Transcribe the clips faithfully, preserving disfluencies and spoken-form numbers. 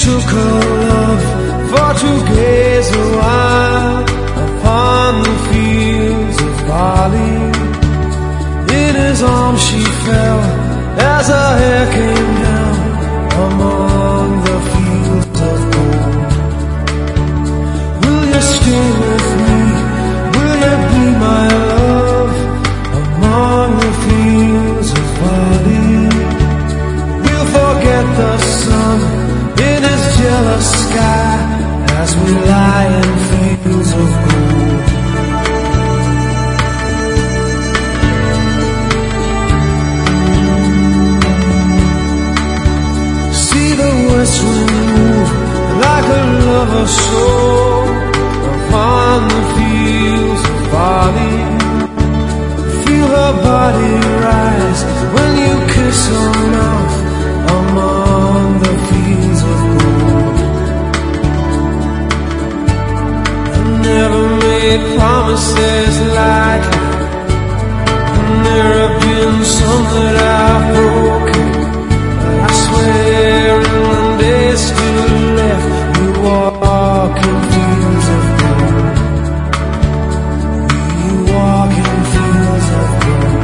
took her love for to gaze a while upon the fields of barley. In his arms she fell as her hair came down among the fields of gold. Will you stay with me? Will you be my love among the fields of barley? We'll forget the sun in his jealous sky as we lie in fields of gold. See the west wind move like a lover's soul upon the fields of barley. Feel her body rise when you kiss her mouth among the fields of gold. I never made promises lightly, and there have been some that I've broken, but I swear in one day still left you walk in fields of gold. You walk in fields of gold.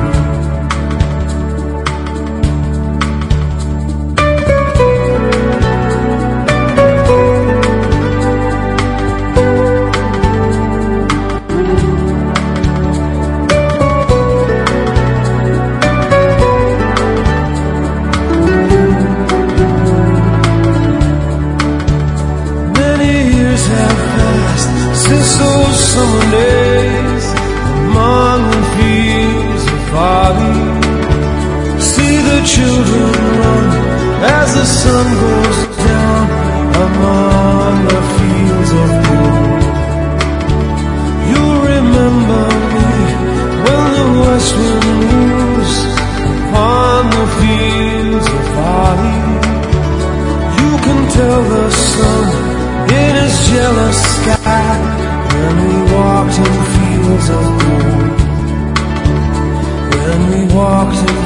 Since those summer days among the fields of barley, see the children run as the sun goes down among the fields of gold. You'll remember me when the west wind moves upon the fields of barley. You can tell the sun in his jealous sky when we walked in fields of gold. When we walked in